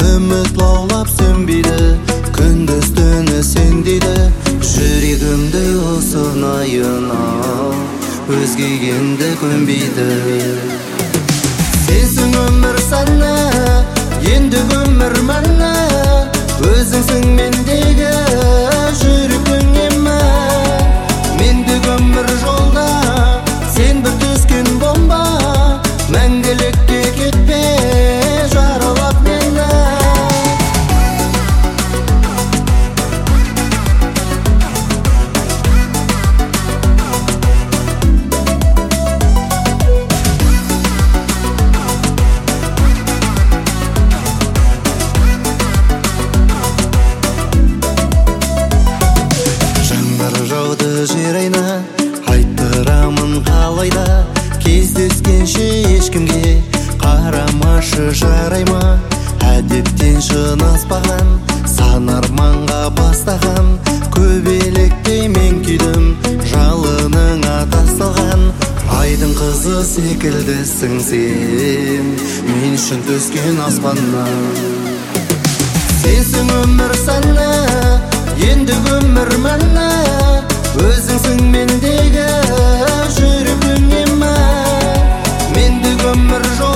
үміт лаулап сөнбейді, күндіз түні сен дейді. Жүрегімді ұсынайына, өзгеге енді көнбейді. Сенсің өмір сәні, енді өмір мәні, өзіңсің мендегі жүректің емі. Мендегі өмір жолда сен бір түскен бомба, мәңгілікке кетпе жаралап мені. Жер айна, айттырамын қалайда, кездескенше ешкімге қарамашы жарай ма. Әдептен шынаспаған, сан арманға бастаған, көбелектей мен күйдім, жалыныңа тасталған. Айдың қызы секілдісің сен, мен үшін түскен аспаннан. Сенсің өмір сәні, енді өмір мәні, өзіңсің мендегі жүрегім емі. Мендегі өмір жол